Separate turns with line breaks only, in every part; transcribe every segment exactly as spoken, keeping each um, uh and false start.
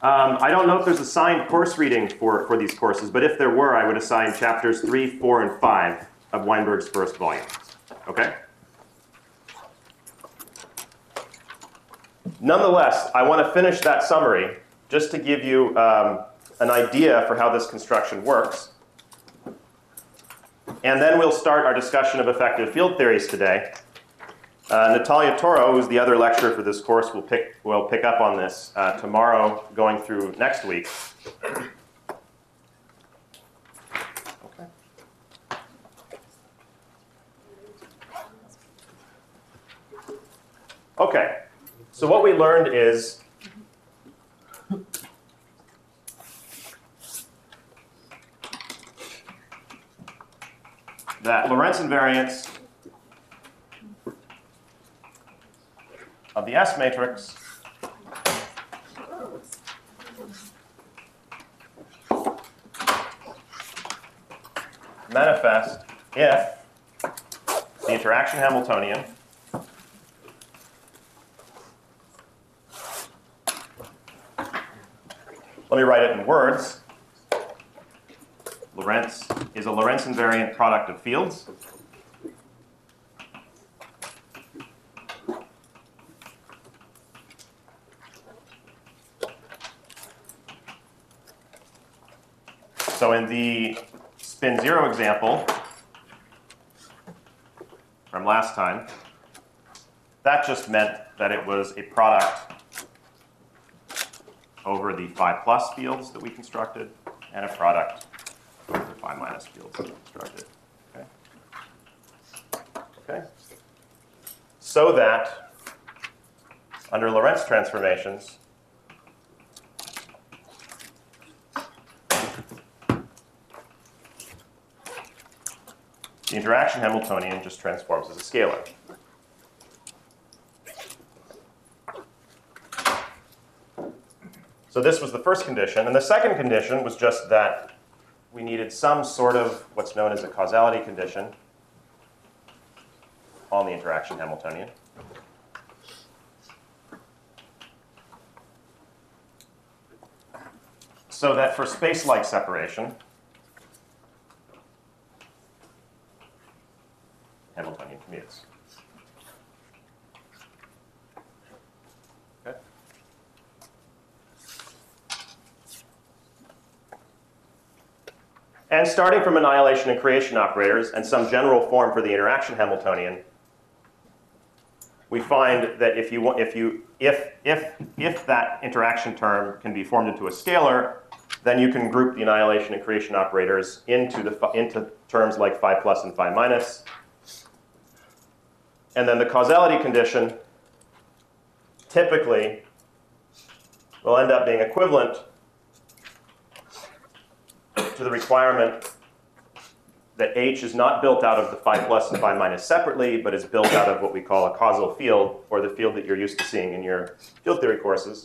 Um, I don't know if there's assigned course reading for, for these courses, but if there were, I would assign chapters three, four, and five of Weinberg's first volume. Okay? Nonetheless, I want to finish that summary just to give you um, an idea for how this construction works. And then we'll start our discussion of effective field theories today. Uh, Natalia Toro, who's the other lecturer for this course, will pick, will pick up on this uh, tomorrow going through next week. Okay. Okay, so what we learned is that Lorentz invariance of the S matrix manifest if the interaction Hamiltonian let me write it in words. Lorentz is a Lorentz invariant product of fields. So in the spin zero example from last time, that just meant that it was a product over the phi plus fields that we constructed and a product over the phi minus fields that we constructed. Okay? Okay? So that under Lorentz transformations, the interaction Hamiltonian just transforms as a scalar. So this was the first condition. And the second condition was just that we needed some sort of what's known as a causality condition on the interaction Hamiltonian. So that for space-like separation, Hamiltonian commutes. Okay. And starting from annihilation and creation operators and some general form for the interaction Hamiltonian, we find that if you want, if you if if if that interaction term can be formed into a scalar, then you can group the annihilation and creation operators into the into terms like phi plus and phi minus. And then the causality condition typically will end up being equivalent to the requirement that H is not built out of the phi plus and phi minus separately, but is built out of what we call a causal field, or the field that you're used to seeing in your field theory courses.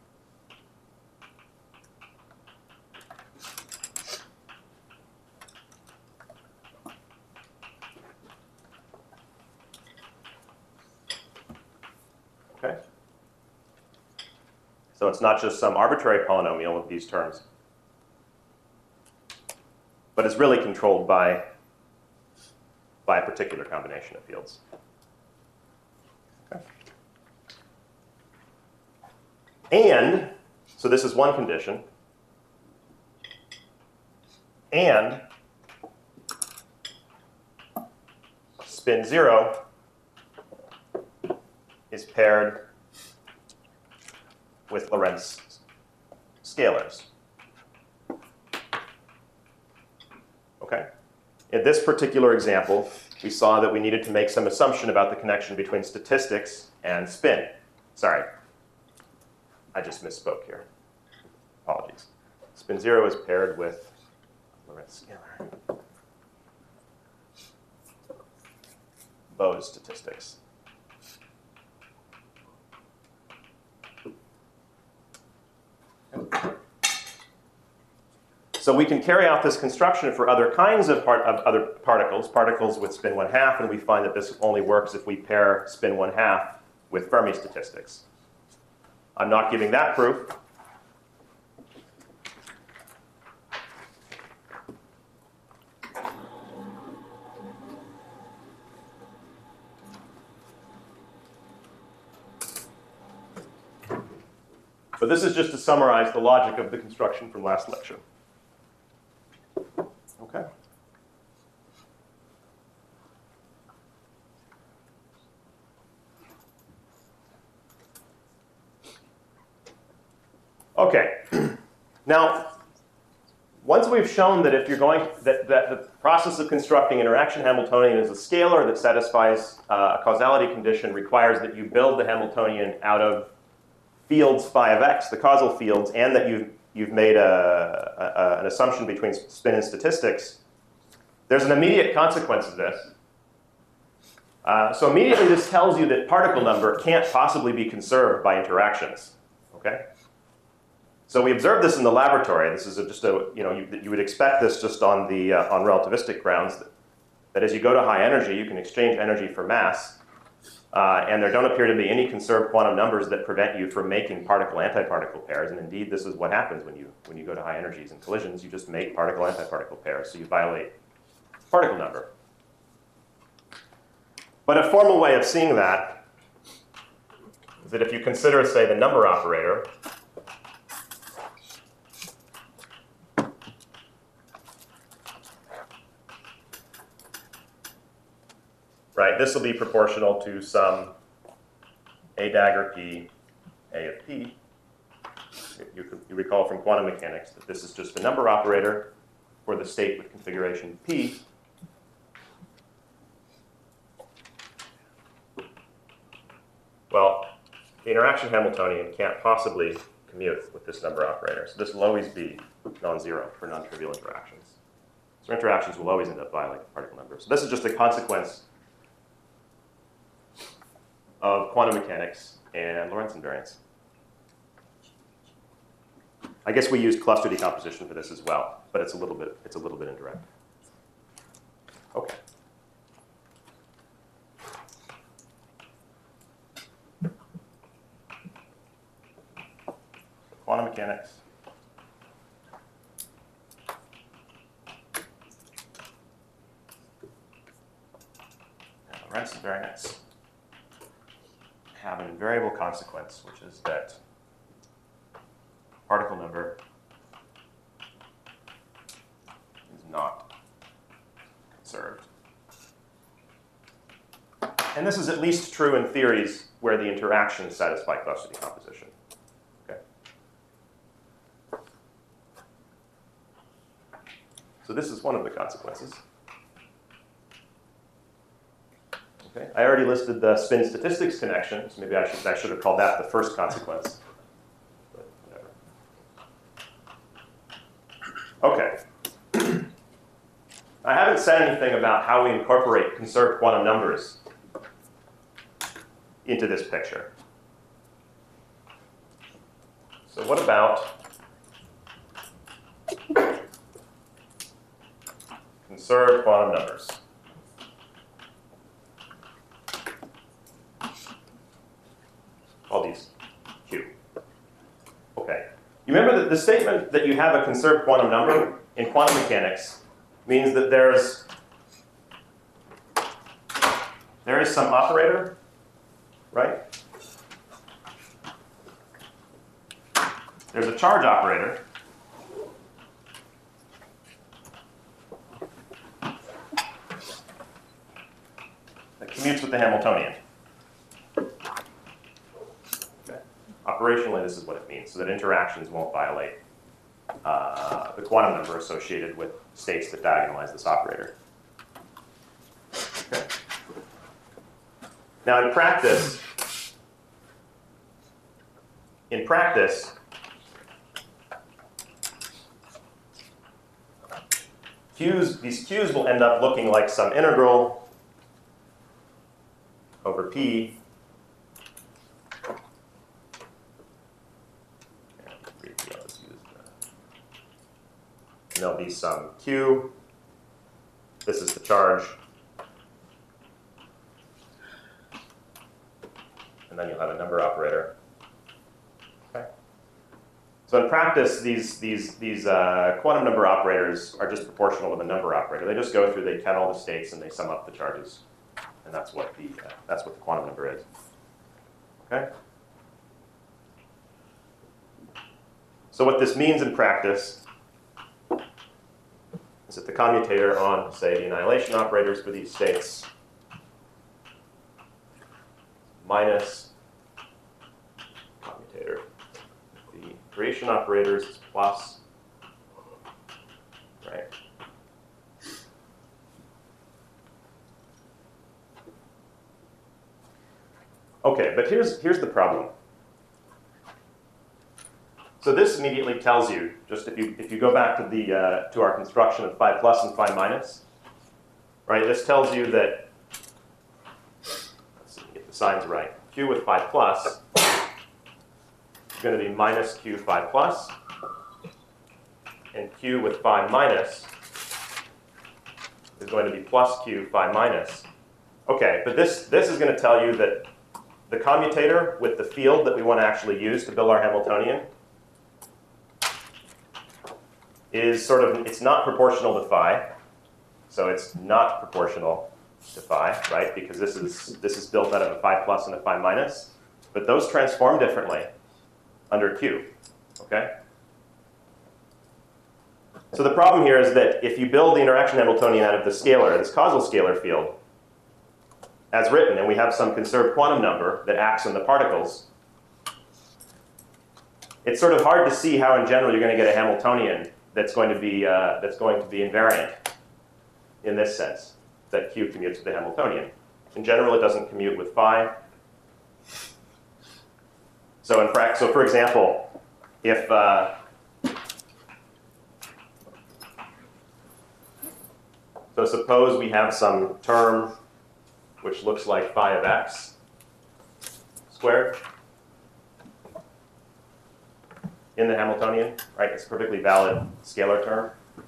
Okay? So it's not just some arbitrary polynomial with these terms, but it's really controlled by, by a particular combination of fields. Okay. And, so this is one condition, and spin zero is paired with Lorentz scalars. Okay? In this particular example, we saw that we needed to make some assumption about the connection between statistics and spin. Sorry, I just misspoke here. Apologies. Spin zero is paired with Lorentz scalar. Bose statistics. So we can carry out this construction for other kinds of, part, of other particles, particles with spin one half, and we find that this only works if we pair spin one half with Fermi statistics. I'm not giving that proof, But this is just to summarize the logic of the construction from last lecture. Okay. Okay. Now, once we've shown that if you're going that, that the process of constructing interaction Hamiltonian is a scalar that satisfies uh, a causality condition requires that you build the Hamiltonian out of fields phi of x, the causal fields, and that you've you've made a, a, an assumption between spin and statistics, there's an immediate consequence of this. Uh, so immediately this tells you that particle number can't possibly be conserved by interactions. Okay? So we observed this in the laboratory. This is a, just a, you know, you, you would expect this just on the, uh, on relativistic grounds, that, that as you go to high energy, you can exchange energy for mass. Uh, and there don't appear to be any conserved quantum numbers that prevent you from making particle-antiparticle pairs. And indeed, this is what happens when you, when you go to high energies and collisions. You just make particle-antiparticle pairs, so you violate particle number. But a formal way of seeing that is that if you consider, say, the number operator, right, this will be proportional to some A dagger P, A of P. You, you recall from quantum mechanics that this is just the number operator for the state with configuration P. Well, the interaction Hamiltonian can't possibly commute with this number operator. So this will always be non-zero for non-trivial interactions. So interactions will always end up violating particle number. So this is just a consequence of quantum mechanics and Lorentz invariance. I guess we used cluster decomposition for this as well, but it's a little bit it's a little bit indirect. Okay. Quantum mechanics. And Lorentz invariance have an invariable consequence, which is that particle number is not conserved. And this is at least true in theories where the interactions satisfy cluster decomposition. Okay. So this is one of the consequences. Okay. I already listed the spin statistics connection, so maybe I should, I should have called that the first consequence. But whatever. Okay. I haven't said anything about how we incorporate conserved quantum numbers into this picture. So what about conserved quantum numbers? All these Q. Okay. You remember that the statement that you have a conserved quantum number in quantum mechanics means that there's there is some operator, right? There's a charge operator. That commutes with the Hamiltonian. Operationally, this is what it means, so that interactions won't violate uh, the quantum number associated with states that diagonalize this operator. Okay. Now, in practice, in practice, Q's, these Q's will end up looking like some integral over P and there'll be some Q. This is the charge. And then you'll have a number operator. Okay. So in practice, these, these, these uh, quantum number operators are just proportional to the number operator. They just go through, they count all the states, and they sum up the charges. And that's what the, uh, that's what the quantum number is. Okay? So what this means in practice is that the commutator on, say, the annihilation operators for these states minus commutator. The creation operators is plus, right? Okay, but here's, here's the problem. So this immediately tells you, just if you, if you go back to, the, uh, to our construction of phi plus and phi minus, right, this tells you that, let's see, get the signs right, q with phi plus is going to be minus q phi plus, and q with phi minus is going to be plus q phi minus. Okay, but this, this is going to tell you that the commutator with the field that we want to actually use to build our Hamiltonian is sort of, it's not proportional to phi. So it's not proportional to phi, right? Because this is, this is built out of a phi plus and a phi minus. But those transform differently under Q, okay? So the problem here is that if you build the interaction Hamiltonian out of the scalar, this causal scalar field, as written, and we have some conserved quantum number that acts on the particles, it's sort of hard to see how in general you're going to get a Hamiltonian that's going to be, uh, that's going to be invariant in this sense, that Q commutes with the Hamiltonian. In general, it doesn't commute with phi. So, in fact, so for example, if uh, so suppose we have some term which looks like phi of x squared in the Hamiltonian, right? It's a perfectly valid scalar term.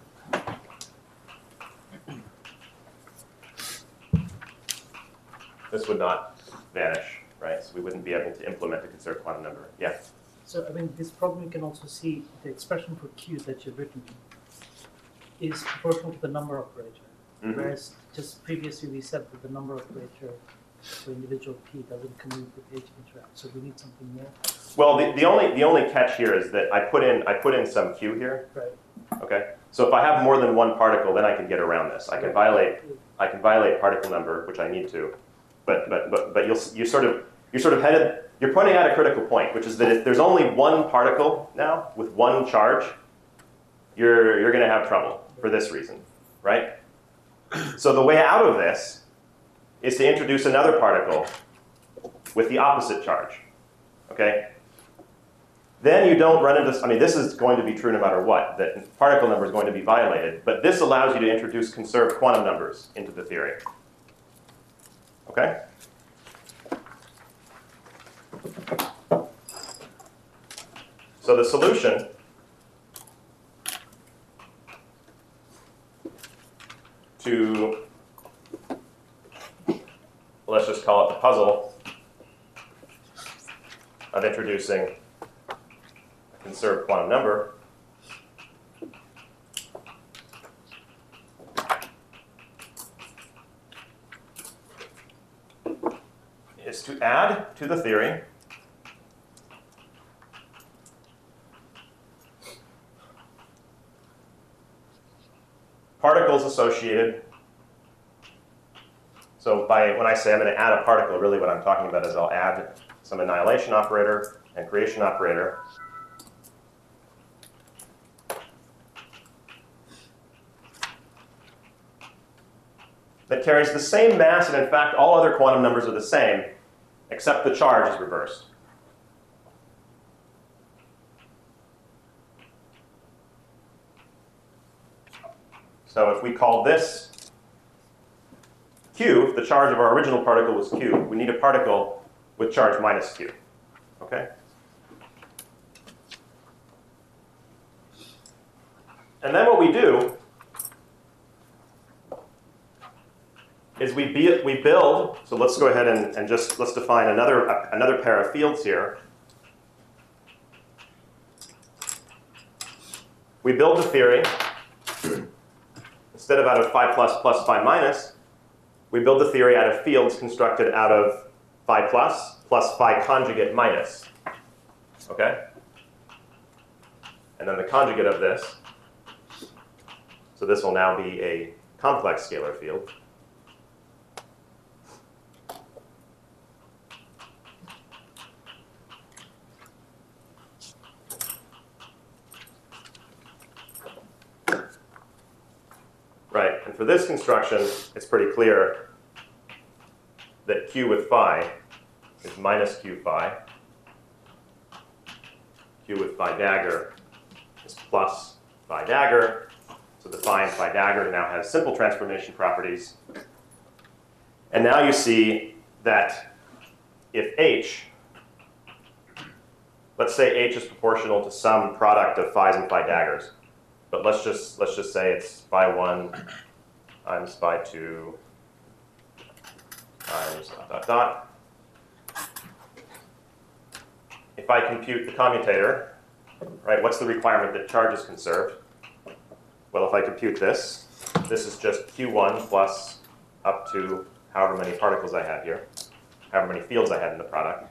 This would not vanish, right? So we wouldn't be able to implement a conserved quantum number. Yeah?
So, I mean, this problem you can also see the expression for Q that you've written is proportional to the number operator. Mm-hmm. Whereas just previously we said that the number operator for individual P doesn't commute with H interact. So we need something more.
Well, the, the only the only catch here is that I put in I put in some Q here.
Right.
Okay. So if I have more than one particle, then I can get around this. I can
right.
violate I can violate particle number, which I need to. But but but but you'll you sort of you're sort of headed you're pointing out a critical point, which is that if there's only one particle now with one charge, you're you're going to have trouble for this reason, right? So the way out of this is to introduce another particle with the opposite charge. Okay? Then you don't run into, I mean, this is going to be true no matter what, that particle number is going to be violated. But this allows you to introduce conserved quantum numbers into the theory. Okay? So the solution to, let's just call it the puzzle of introducing a conserved quantum number is to add to the theory particles associated. So by when I say I'm going to add a particle, really what I'm talking about is I'll add some annihilation operator and creation operator. That carries the same mass, and in fact all other quantum numbers are the same, except the charge is reversed. So if we call this Q, if the charge of our original particle was Q, we need a particle with charge minus Q. Okay? And then what we do is we, be, we build, so let's go ahead and, and just, let's define another, uh, another pair of fields here. We build the theory. Instead of out of phi plus plus phi minus, we build the theory out of fields constructed out of phi plus plus phi conjugate minus. Okay? and then the conjugate of this. So this will now be a complex scalar field. Right, and for this construction, it's pretty clear that Q with phi is minus Q phi. Q with phi dagger is plus phi dagger. So the phi and phi dagger now has simple transformation properties. And now you see that if H, let's say H is proportional to some product of phis and phi daggers. But let's just let's just say it's phi one times phi two times dot dot dot. If I compute the commutator, right, what's the requirement that charge is conserved? Well, if I compute this, this is just Q one plus up to however many particles I have here, however many fields I had in the product.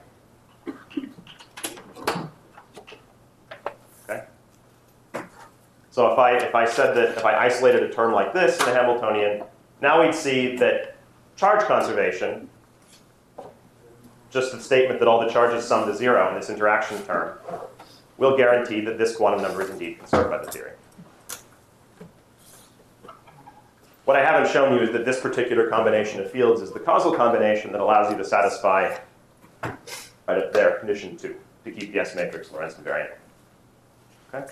So if I, if I said that, if I isolated a term like this in the Hamiltonian, now we'd see that charge conservation, just the statement that all the charges sum to zero in this interaction term, will guarantee that this quantum number is indeed conserved by the theory. What I haven't shown you is that this particular combination of fields is the causal combination that allows you to satisfy, right up there, condition two, to keep the S matrix Lorentz invariant. Okay?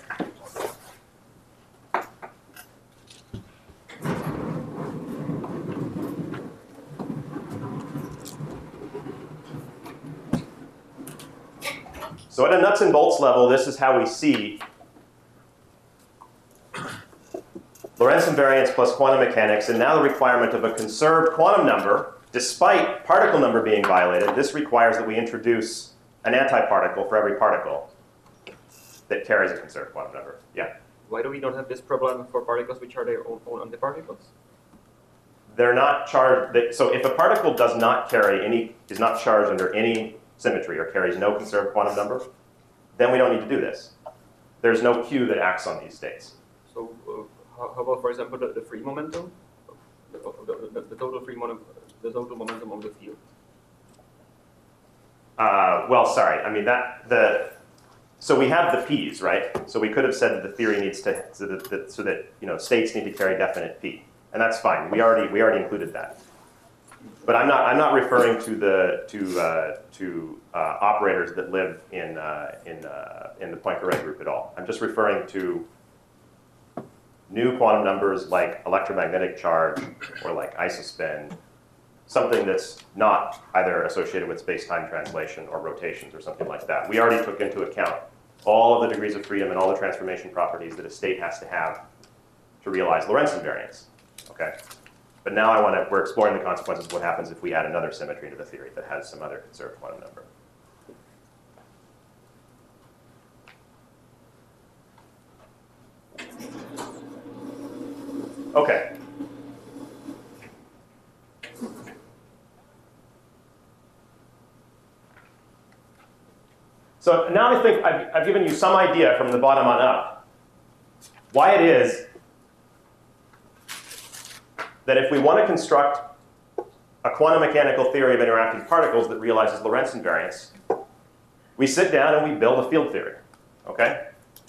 So at a nuts and bolts level, this is how we see Lorentz invariance plus quantum mechanics, and now the requirement of a conserved quantum number, despite particle number being violated. This requires that we introduce an antiparticle for every particle that carries a conserved quantum number. Yeah?
Why do we not have this problem for particles which are their own, own antiparticles?
They're not charged. They, so if a particle does not carry any, is not charged under any symmetry or carries no conserved quantum number, then we don't need to do this. There's no Q that acts on these states.
So uh, how, how about, for example, the, the free momentum, the, the, the, the total free momentum, the total momentum of the field?
Uh, well, sorry. I mean that the so we have the P's, right? So we could have said that the theory needs to so that, that so that you know states need to carry definite P, and that's fine. We already we already included that. But I'm not I'm not referring to the to uh, to uh, operators that live in uh, in uh, in the Poincare group at all. I'm just referring to new quantum numbers like electromagnetic charge or like isospin, something that's not either associated with space-time translation or rotations or something like that. We already took into account all of the degrees of freedom and all the transformation properties that a state has to have to realize Lorentz invariance. Okay. But now I want to, we're exploring the consequences of what happens if we add another symmetry to the theory that has some other conserved quantum number. Okay. So now I think I've, I've given you some idea from the bottom on up why it is that if we want to construct a quantum mechanical theory of interacting particles that realizes Lorentz invariance, we sit down and we build a field theory. Okay?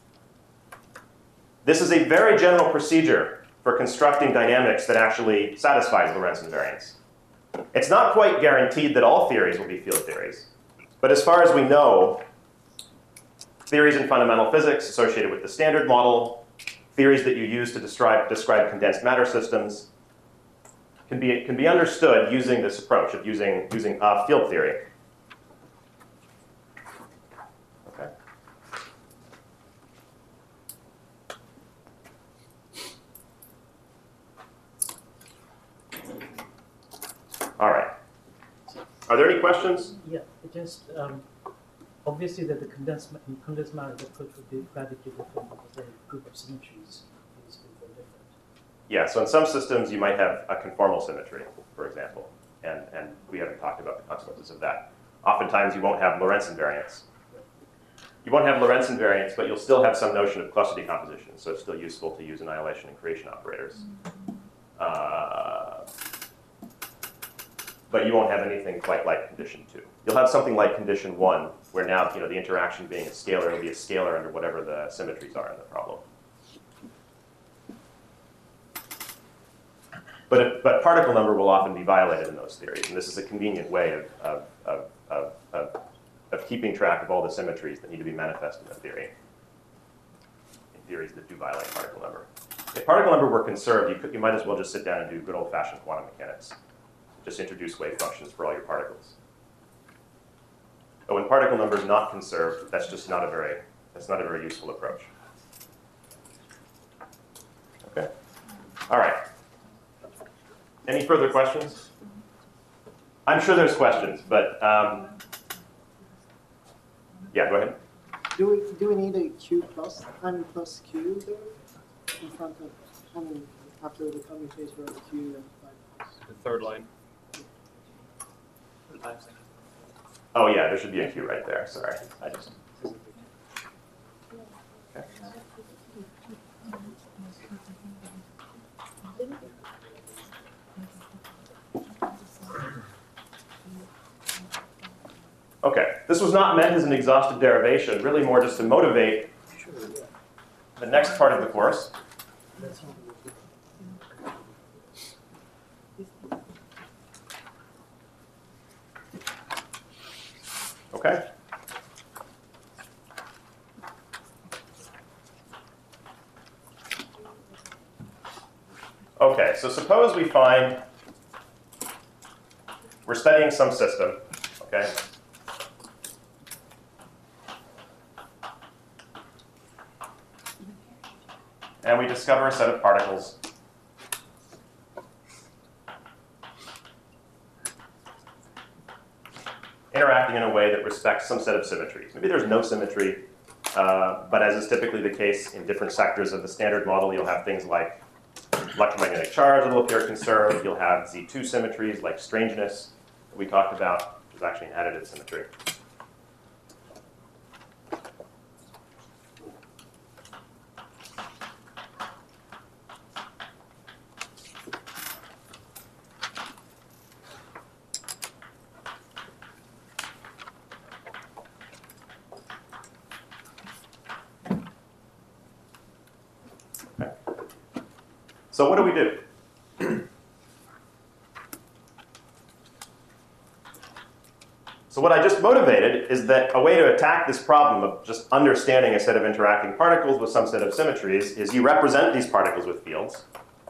This is a very general procedure for constructing dynamics that actually satisfies Lorentz invariance. It's not quite guaranteed that all theories will be field theories, but as far as we know, theories in fundamental physics associated with the Standard Model, theories that you use to describe, describe condensed matter systems, can be, can be understood using this approach of using, using a field theory. Okay. All right. Are there any questions?
Yeah, it just um, obviously that the condensed, ma- condensed matter approach would be radically different because the group of symmetries is very different.
Yeah, so in some systems you might have a conformal symmetry, for example, and, and we haven't talked about the consequences of that. Oftentimes you won't have Lorentz invariance. You won't have Lorentz invariance, but you'll still have some notion of cluster decomposition, so it's still useful to use annihilation and creation operators. Uh, but you won't have anything quite like condition two. You'll have something like condition one, where now you know the interaction being a scalar, it'll be a scalar under whatever the symmetries are in the problem. But, it, but particle number will often be violated in those theories, and this is a convenient way of, of, of, of, of, of keeping track of all the symmetries that need to be manifest in the theory, in theories that do violate particle number. If particle number were conserved, you, could, you might as well just sit down and do good old-fashioned quantum mechanics. Just introduce wave functions for all your particles. But when particle number is not conserved, that's just not a very, that's not a very useful approach. Okay? All right. Any further questions? I'm sure there's questions, but um, yeah, go ahead.
Do we, do we need a Q plus, M plus Q there in front of, I mean, after the commutator of Q and five plus?
The third line. The time section.
Oh yeah, there should be a Q right there. Sorry, I just. Okay. Okay, this was not meant as an exhaustive derivation, really more just to motivate the next part of the course. Okay? Okay, so suppose we find we're studying some system, okay? And we discover a set of particles interacting in a way that respects some set of symmetries. Maybe there's no symmetry, uh, but as is typically the case in different sectors of the standard model, you'll have things like electromagnetic charge that will appear conserved. You'll have Z two symmetries like strangeness that we talked about, which is actually an additive symmetry. So what do we do? So what I just motivated is that a way to attack this problem of just understanding a set of interacting particles with some set of symmetries is you represent these particles with fields.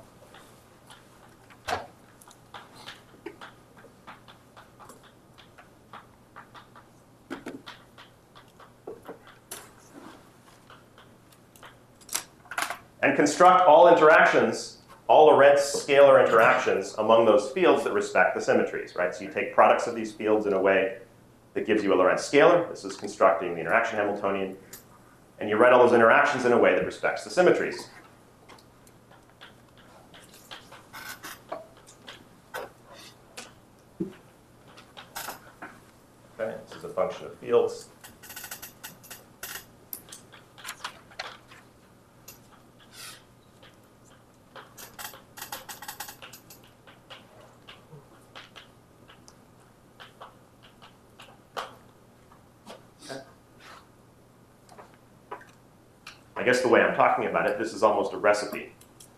And construct all interactions, all Lorentz scalar interactions among those fields that respect the symmetries, right? So you take products of these fields in a way that gives you a Lorentz scalar. This is constructing the interaction Hamiltonian. And you write all those interactions in a way that respects the symmetries. Okay, this is a function of fields. I guess the way I'm talking about it, this is almost a recipe.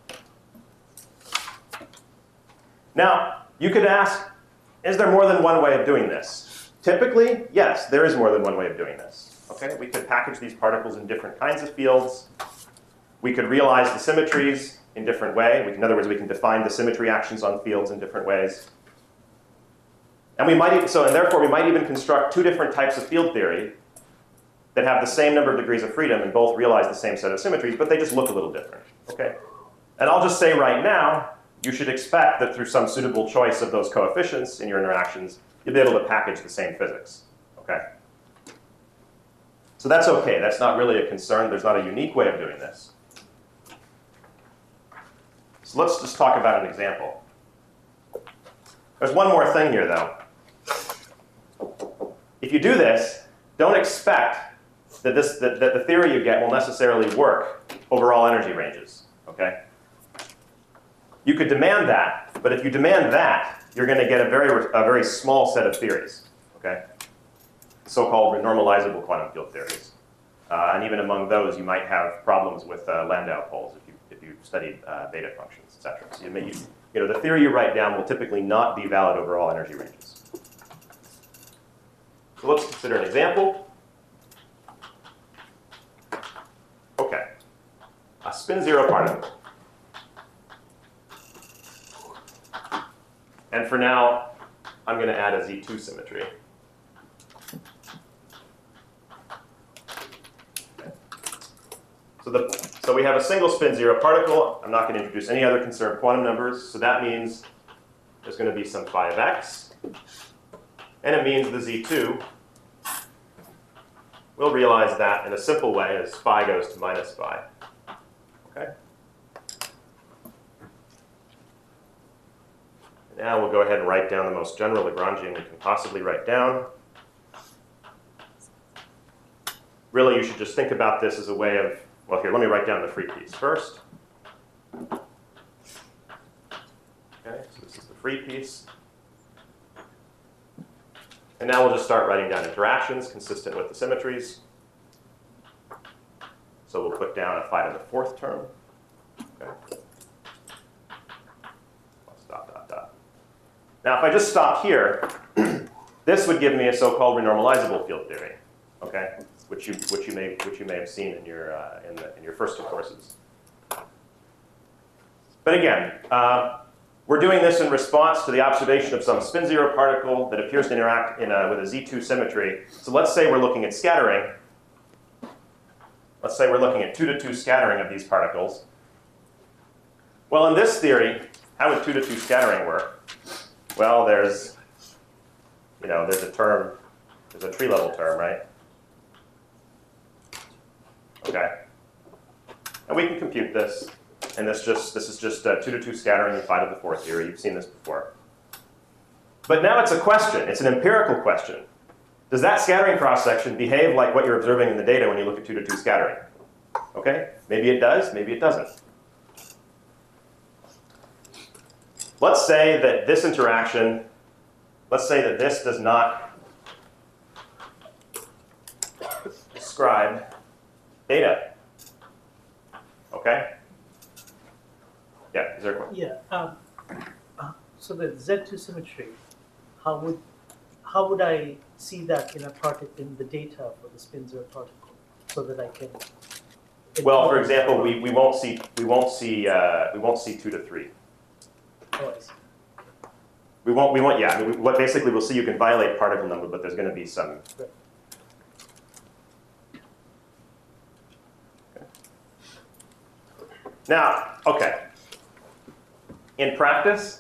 Now, you could ask, is there more than one way of doing this? Typically, yes, there is more than one way of doing this. Okay, we could package these particles in different kinds of fields. We could realize the symmetries in different ways. In other words, we can define the symmetry actions on fields in different ways. And we might even, so and therefore we might even construct two different types of field theory that have the same number of degrees of freedom and both realize the same set of symmetries, but they just look a little different. Okay? And I'll just say right now, you should expect that through some suitable choice of those coefficients in your interactions, you'll be able to package the same physics. Okay? So that's okay. That's not really a concern. There's not a unique way of doing this. So let's just talk about an example. There's one more thing here, though. If you do this, don't expect that, this, that, that the theory you get will necessarily work over all energy ranges. Okay? You could demand that, but if you demand that, you're going to get a very, a very small set of theories. Okay? So-called renormalizable quantum field theories. Uh, and even among those, you might have problems with uh, Landau poles if you, if you studied uh, beta functions, et cetera. So you, may, you, you know, the theory you write down will typically not be valid over all energy ranges. So let's consider an example. Okay. A spin zero particle. And for now, I'm going to add a Z two symmetry. So, the, so we have a single spin zero particle. I'm not going to introduce any other conserved quantum numbers. So that means there's going to be some phi of x. And it means the Z two will realize that in a simple way as phi goes to minus phi. Okay? Now we'll go ahead and write down the most general Lagrangian we can possibly write down. Really, you should just think about this as a way of, well, here, let me write down the free piece first. Okay, so this is the free piece. And now we'll just start writing down interactions consistent with the symmetries. So we'll put down a phi to the fourth term. Okay. Dot, dot, dot. Now, if I just stop here, this would give me a so-called renormalizable field theory, okay, which you which you may which you may have seen in your uh, in the in your first two courses. But again, uh, we're doing this in response to the observation of some spin zero particle that appears to interact in a, with a Z two symmetry. So let's say we're looking at scattering. Let's say we're looking at two to two scattering of these particles. Well, in this theory, how would two to two scattering work? Well, there's, you know, there's a term, there's a tree level term, right? Okay. And we can compute this. And this just this is just uh, two to two scattering in phi to the fourth theory. You've seen this before. But now it's a question. It's an empirical question. Does that scattering cross-section behave like what you're observing in the data when you look at two to two scattering? Okay? Maybe it does, maybe it doesn't. Let's say that this interaction, let's say that this does not describe data. Okay? Yeah, is there a question?
Yeah. Um, uh, so the Z two symmetry, how would how would I see that in a particle in the data for the spin zero particle, so that I can?
Well, for example, we, we won't see we won't see uh, we won't see two to three.
Oh, I see.
We won't we won't yeah. I mean, we, what basically we'll see you can violate particle number, but there's going to be some.
Right.
Okay. Now, okay. In practice,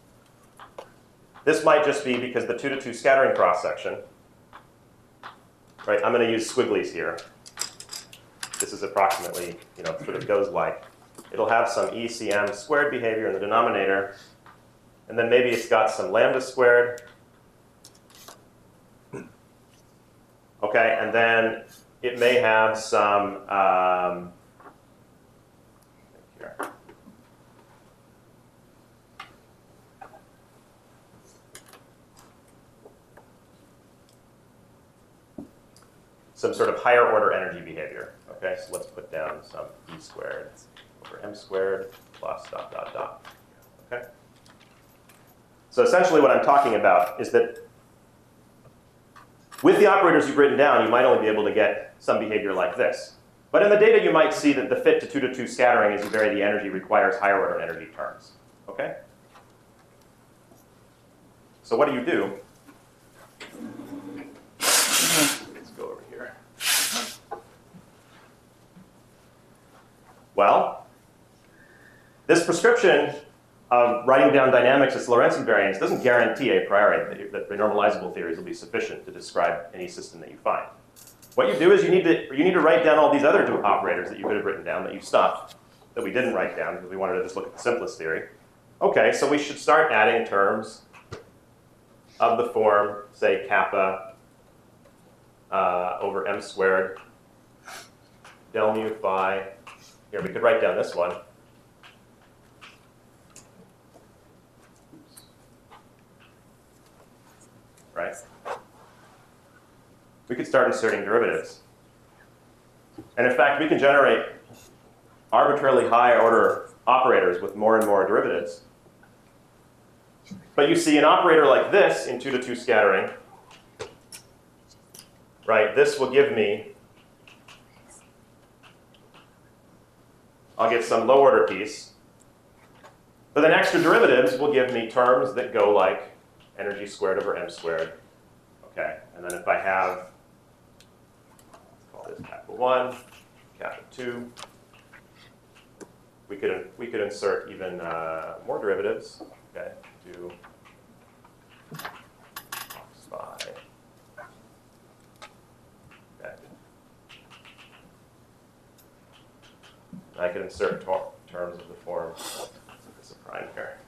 this might just be because the two to two scattering cross section. Right. I'm going to use squigglies here. This is approximately, you know, sort of goes like. It'll have some E C M squared behavior in the denominator, and then maybe it's got some lambda squared. Okay, and then it may have some, um, here. Some sort of higher order energy behavior. Okay, so let's put down some E squared over M squared plus dot, dot, dot. Okay? So essentially what I'm talking about is that with the operators you've written down, you might only be able to get some behavior like this. But in the data, you might see that the fit to two to two scattering as you vary the energy requires higher order energy terms. Okay? So what do you do? Let's go over here. Well, this prescription of writing down dynamics as Lorentz invariants doesn't guarantee a priori that, that renormalizable theories will be sufficient to describe any system that you find. What you do is you need to you need to write down all these other operators that you could have written down that you stopped, that we didn't write down because we wanted to just look at the simplest theory. Okay, so we should start adding terms of the form, say, kappa uh, over m squared del mu phi. Here, we could write down this one. Right? We could start inserting derivatives. And in fact, we can generate arbitrarily high order operators with more and more derivatives. But you see an operator like this in two to two scattering, right? This will give me, I'll get some low order piece. But then extra derivatives will give me terms that go like energy squared over m squared. Okay, and then if I have, let's call this kappa one, kappa two, we could, we could insert even uh, more derivatives. Okay, do phi. Okay. I could insert terms of the form. This is a prime here.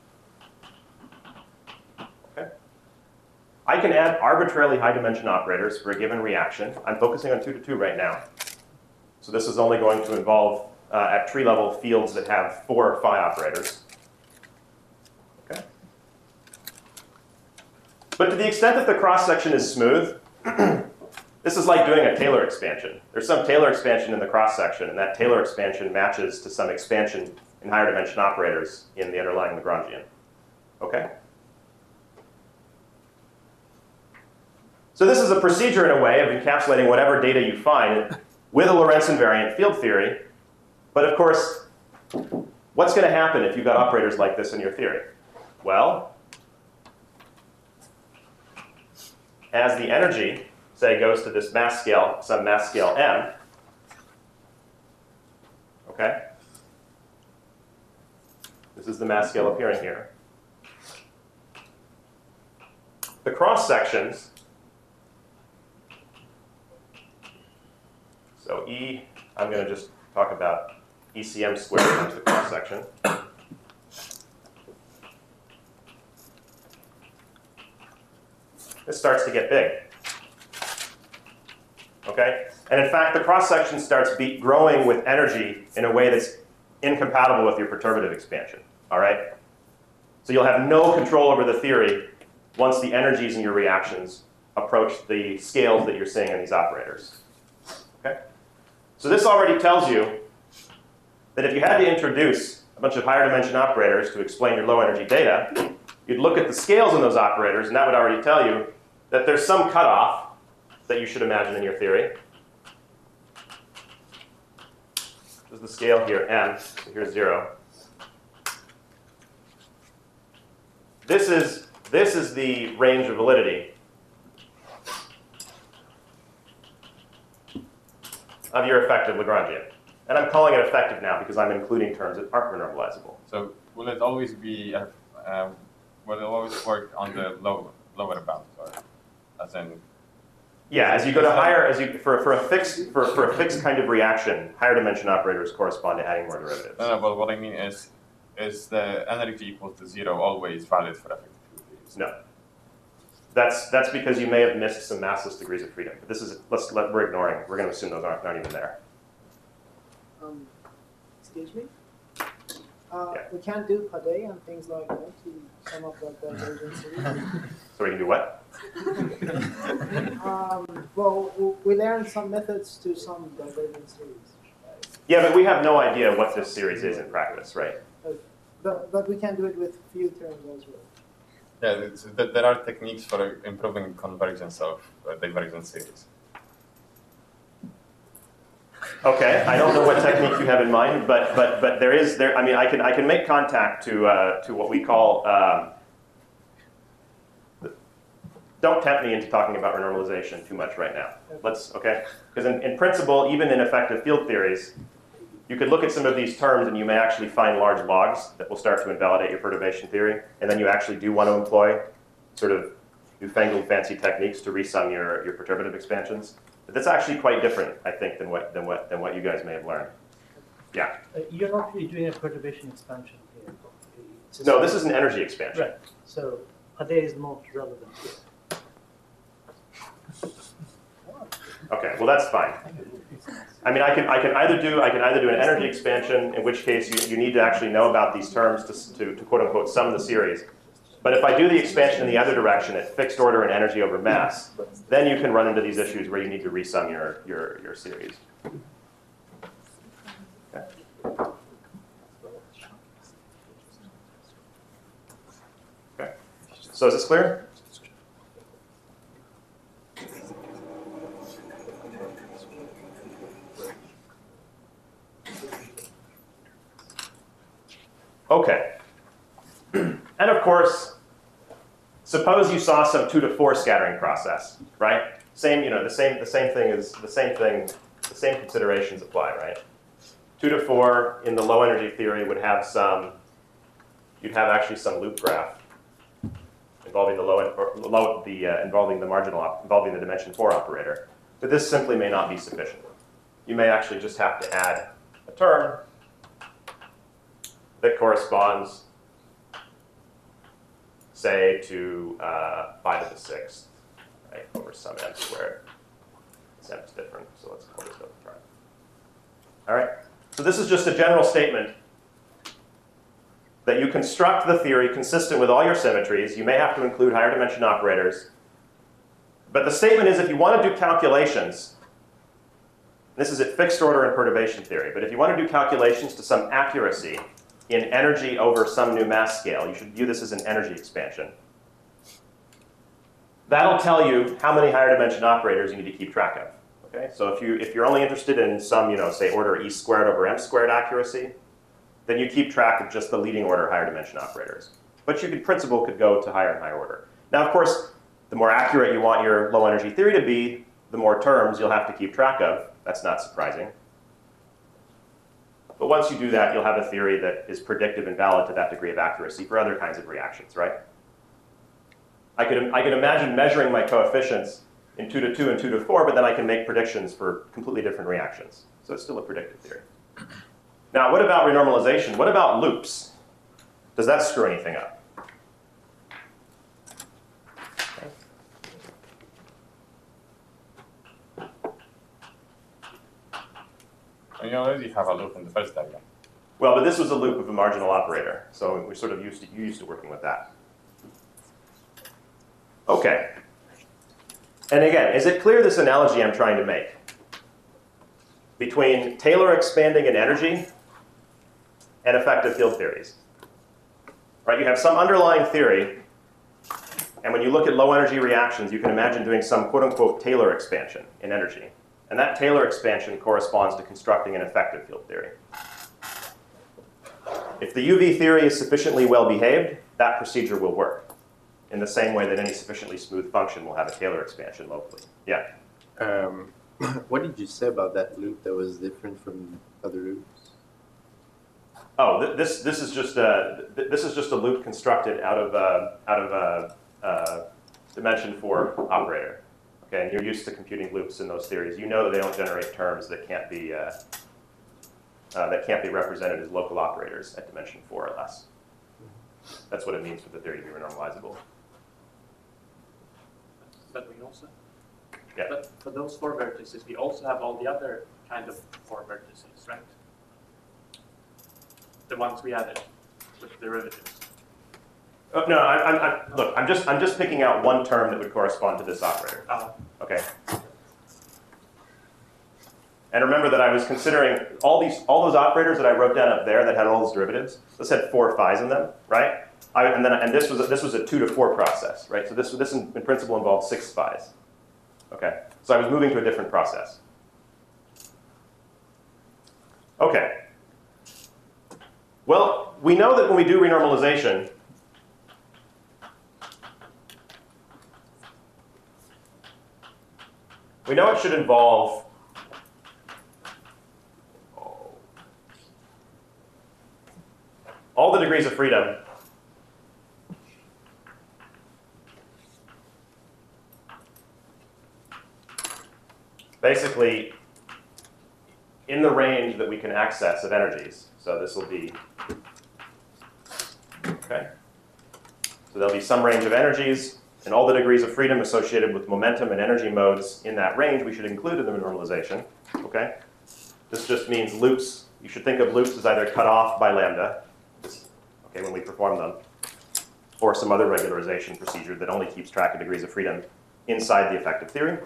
Okay. I can add arbitrarily high dimension operators for a given reaction. I'm focusing on two to two right now. So this is only going to involve uh, at tree level fields that have four phi operators. Okay. But to the extent that the cross section is smooth, this is like doing a Taylor expansion. There's some Taylor expansion in the cross section, and that Taylor expansion matches to some expansion in higher dimension operators in the underlying Lagrangian. Okay? So this is a procedure in a way of encapsulating whatever data you find with a Lorentz invariant field theory. But of course, what's going to happen if you've got operators like this in your theory? Well, as the energy, say, goes to this mass scale, some mass scale m, okay? This is the mass scale appearing here. The cross sections, so E, I'm going to just talk about E C M squared times the cross section. This starts to get big. Okay? And in fact, the cross section starts be growing with energy in a way that's incompatible with your perturbative expansion. All right? So you'll have no control over the theory once the energies in your reactions approach the scales that you're seeing in these operators. Okay? So this already tells you that if you had to introduce a bunch of higher dimension operators to explain your low energy data, you'd look at the scales in those operators, and that would already tell you that there's some cutoff that you should imagine in your theory. This is the scale here, m, so here's zero. This is, this is the range of validity of your effective Lagrangian. And I'm calling it effective now because I'm including terms that aren't renormalizable.
So will it always be, uh, uh, will it always work on the low, lower bound, or as in?
Yeah, as you go to higher, as you for for a fixed for for a fixed kind of reaction, higher dimension operators correspond to adding more derivatives.
No, no, but what I mean is, is the energy equal to zero always valid for effective field theories?
No. That's that's because you may have missed some massless degrees of freedom. But this is let's let we're ignoring. We're going to assume those aren't not even there.
Um, excuse me? Uh,
Yeah.
We can't do Pade and things like that to sum up like divergence series.
So we can do what?
um, well, w- we learned some methods to sum divergence series. Right?
Yeah, but we have no idea what this series is in practice, right?
But, but we can do it with field terms as well.
Yeah, it's, th there are techniques for improving convergence of uh, divergence series.
Okay, I don't know what technique you have in mind, but but but there is there. I mean, I can I can make contact to uh, to what we call. Um, don't tempt me into talking about renormalization too much right now. Let's okay, because in, in principle, even in effective field theories, you could look at some of these terms and you may actually find large logs that will start to invalidate your perturbation theory, and then you actually do want to employ sort of newfangled fancy techniques to resum your your perturbative expansions. But that's actually quite different, I think, than what than what than what you guys may have learned. Yeah.
Uh, you're not really doing a perturbation expansion here. It's just-
No, this is an energy expansion.
Right. So Pade is not relevant here.
Okay, well that's fine. I mean, I can I can either do I can either do an energy expansion, in which case you, you need to actually know about these terms to, to, to quote unquote sum the series. But if I do the expansion in the other direction at fixed order and energy over mass, then you can run into these issues where you need to resum your your, your series. Okay. Okay. So is this clear? Okay. And of course, suppose you saw some two to four scattering process, right? Same, you know, the same, the same thing is the same thing, the same considerations apply, right? Two to four in the low energy theory would have some, you'd have actually some loop graph involving the low, or low the uh, involving the marginal, op, involving the dimension four operator. But this simply may not be sufficient. You may actually just have to add a term that corresponds, say, to uh, five to the sixth, right, over some m squared. This m is different, so let's call this over prime. All right, so this is just a general statement that you construct the theory consistent with all your symmetries. You may have to include higher dimension operators. But the statement is if you want to do calculations, this is at fixed order and perturbation theory, but if you want to do calculations to some accuracy in energy over some new mass scale, you should view this as an energy expansion. That'll tell you how many higher dimension operators you need to keep track of. Okay? So if, you, if you're only interested in some, you know, say order e squared over m squared accuracy, then you keep track of just the leading order higher dimension operators. But you could, principle could go to higher and higher order. Now, of course, the more accurate you want your low energy theory to be, the more terms you'll have to keep track of. That's not surprising. But once you do that, you'll have a theory that is predictive and valid to that degree of accuracy for other kinds of reactions, right? I could, I could imagine measuring my coefficients in two to two and two to four, but then I can make predictions for completely different reactions. So it's still a predictive theory. Now, what about renormalization? What about loops? Does that screw anything up?
And you already have a loop in the first diagram.
Well, but this was a loop of a marginal operator, so we're sort of used to, you used to working with that. Okay. And again, is it clear this analogy I'm trying to make between Taylor expanding in energy and effective field theories? Right, you have some underlying theory, and when you look at low energy reactions, you can imagine doing some quote-unquote Taylor expansion in energy. And that Taylor expansion corresponds to constructing an effective field theory. If the U V theory is sufficiently well behaved, that procedure will work in the same way that any sufficiently smooth function will have a Taylor expansion locally. Yeah?
Um, what did you say about that loop that was different from other loops?
Oh, th this this is just a th this is just a loop constructed out of a, out of a, a dimension four operator. Okay, and you're used to computing loops in those theories. You know that they don't generate terms that can't be uh, uh, that can't be represented as local operators at dimension four or less. That's what it means for the theory to be renormalizable.
But we also,
Yeah.
but for those four vertices, we also have all the other kind of four vertices, right? The ones we added with derivatives.
Oh, no, I, I'm, I'm, look, I'm just I'm just picking out one term that would correspond to this operator.
Uh,
Okay. And remember that I was considering all these all those operators that I wrote down up there that had all those derivatives. This had four phi's in them, right? I, and then and this was a, this was a two to four process, right? So this this in, in principle involved six phi's. Okay. So I was moving to a different process. Okay. Well, we know that when we do renormalization, we know it should involve all the degrees of freedom basically in the range that we can access of energies. So this will be, okay. So there'll be some range of energies And all the degrees of freedom associated with momentum and energy modes in that range we should include in the normalization, okay? This just means loops. You should think of loops as either cut off by lambda, okay, when we perform them, or some other regularization procedure that only keeps track of degrees of freedom inside the effective theory.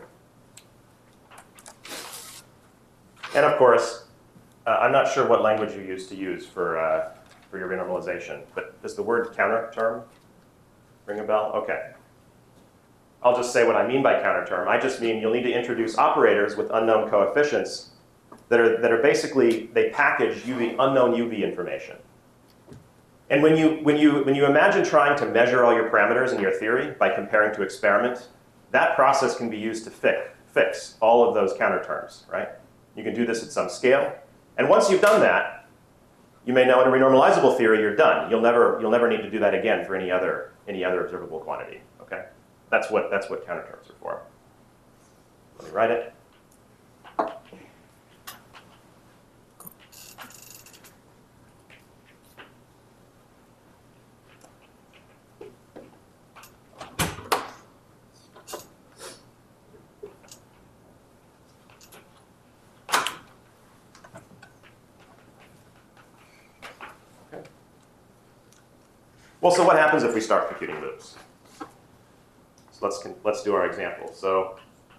And of course, uh, I'm not sure what language you used to use for, uh, for your renormalization, but does the word counter term ring a bell? Okay. I'll just say what I mean by counter term. I just mean you'll need to introduce operators with unknown coefficients that are, that are basically, they package U V, unknown U V information. And when you, when, you, when you imagine trying to measure all your parameters in your theory by comparing to experiment, that process can be used to fix, fix all of those counter terms, right? You can do this at some scale. And once you've done that, you may know in a renormalizable theory you're done. You'll never, you'll never need to do that again for any other, any other observable quantity, okay? That's what, that's what counter terms are for. Let me write it. Well, so what happens if we start computing loops? So let's, let's do our example. So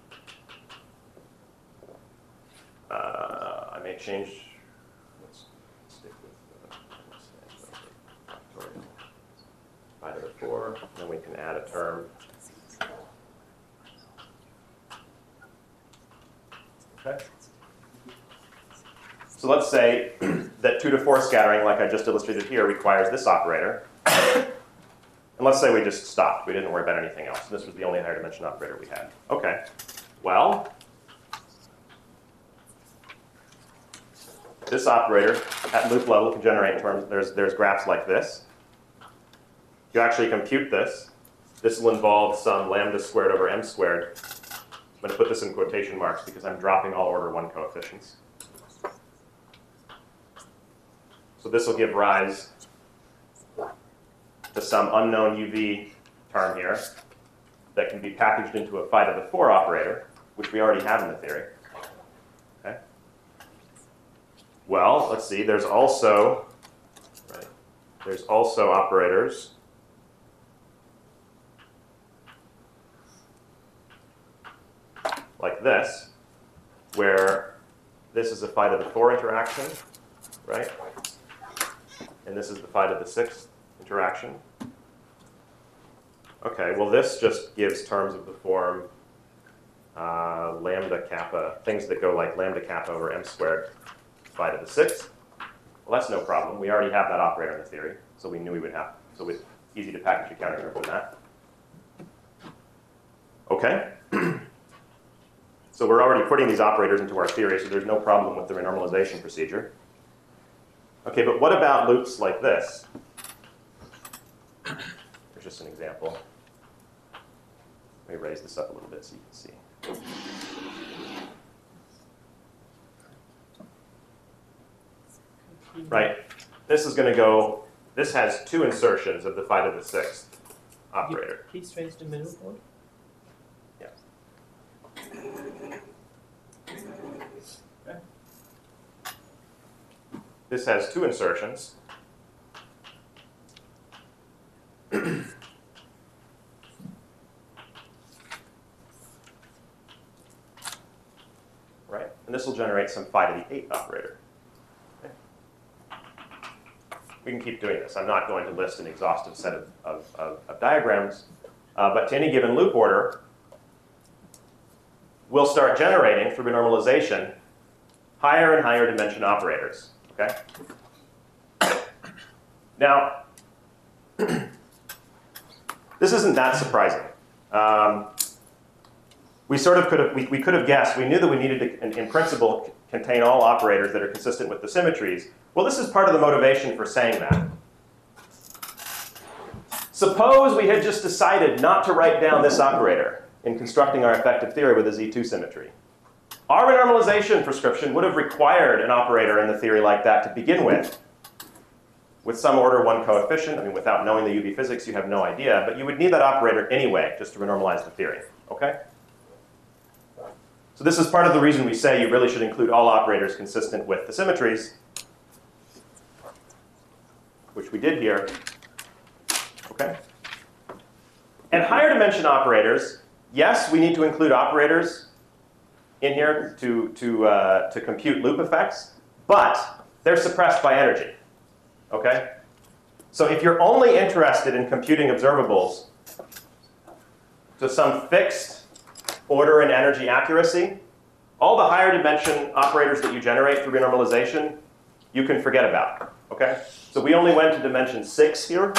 uh, I may change, let's stick with uh, factorial. Pi to the four, then we can add a term. Okay. So let's say that two to four scattering, like I just illustrated here, requires this operator. And let's say we just stopped. We didn't worry about anything else. This was the only higher dimension operator we had. Okay. Well, this operator at loop level can generate terms. There's, there's graphs like this. You actually compute this. This will involve some lambda squared over m squared. I'm going to put this in quotation marks because I'm dropping all order one coefficients. So this will give rise to some unknown U V term here that can be packaged into a phi to the four operator, which we already have in the theory. Okay. Well, let's see. There's also right, there's also operators like this, where this is a phi to the four interaction, right? And this is the phi to the sixth interaction. Okay, well this just gives terms of the form uh, lambda kappa, things that go like lambda kappa over m squared phi to the sixth. Well, that's no problem. We already have that operator in the theory, so we knew we would have, so it's easy to package a counter term for that. Okay. So we're already putting these operators into our theory, so there's no problem with the renormalization procedure. Okay, but what about loops like this? Here's just an example. Let me raise this up a little bit so you can see. Right, this is going to go, this has two insertions of the phi to the sixth operator.
Please raise the middle one.
Yes. Okay. This has two insertions. Right, and this will generate some phi to the eight operator. Okay. We can keep doing this. I'm not going to list an exhaustive set of, of, of, of diagrams, uh, but to any given loop order, we'll start generating, through renormalization, higher and higher dimension operators. Okay? Now, this isn't that surprising. Um, we sort of could have, we, we could have guessed, we knew that we needed to, in, in principle, contain all operators that are consistent with the symmetries. Well, this is part of the motivation for saying that. Suppose we had just decided not to write down this operator in constructing our effective theory with a Z two symmetry. Our renormalization prescription would have required an operator in the theory like that to begin with, with some order one coefficient. I mean, without knowing the U V physics, you have no idea. But you would need that operator anyway, just to renormalize the theory. Okay? So this is part of the reason we say you really should include all operators consistent with the symmetries, which we did here. Okay? And higher dimension operators, yes, we need to include operators in here to, to, uh, to compute loop effects, but they're suppressed by energy. Okay? So if you're only interested in computing observables to some fixed order and energy accuracy, all the higher dimension operators that you generate through renormalization, you can forget about. Okay? So we only went to dimension six here.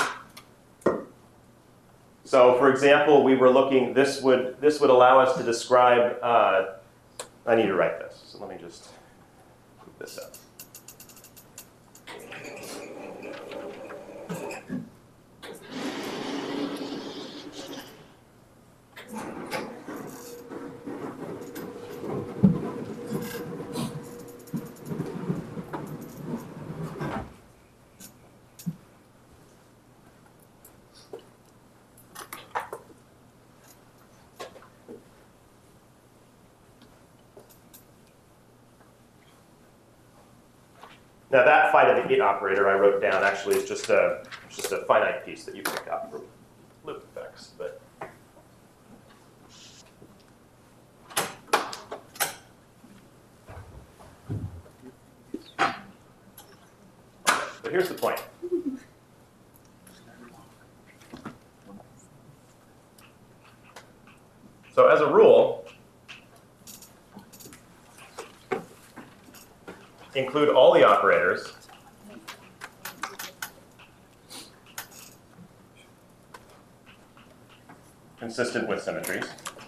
So for example, we were looking, this would, this would allow us to describe, uh, I need to write this, so let me just put this up. Now that phi to the eight operator I wrote down actually is just a just a finite piece that you pick up from loop effects, but but here's the point. So as a rule, include all the operators consistent with symmetries.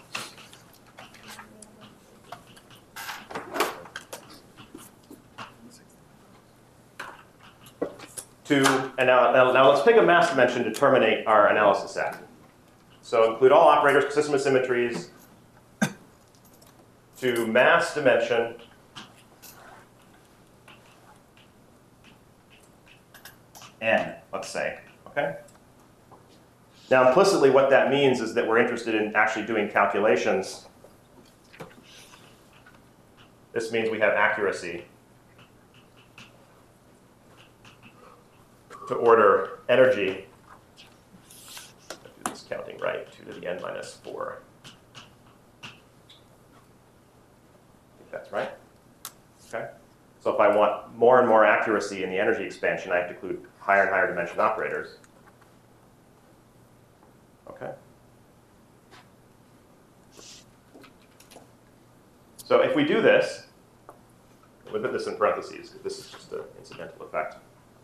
To, and now, now, now let's pick a mass dimension to terminate our analysis at. So include all operators consistent with symmetries to mass dimension n, let's say, okay? Now implicitly what that means is that we're interested in actually doing calculations. This means we have accuracy to order energy. Do this counting right, two to the n minus four. I think that's right, okay? So if I want more and more accuracy in the energy expansion, I have to include higher and higher dimension operators. Okay. So if we do this, we'll put this in parentheses, because this is just an incidental effect.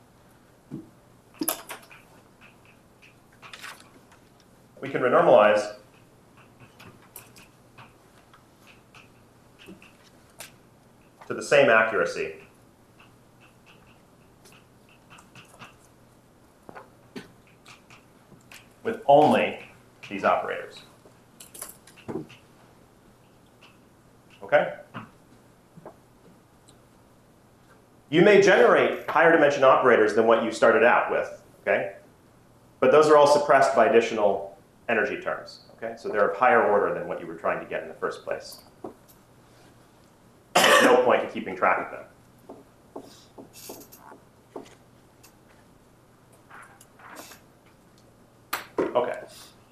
We can renormalize to the same accuracy with only these operators. Okay? You may generate higher dimension operators than what you started out with, okay? But those are all suppressed by additional energy terms, okay? So they're of higher order than what you were trying to get in the first place. There's no point in keeping track of them. Okay.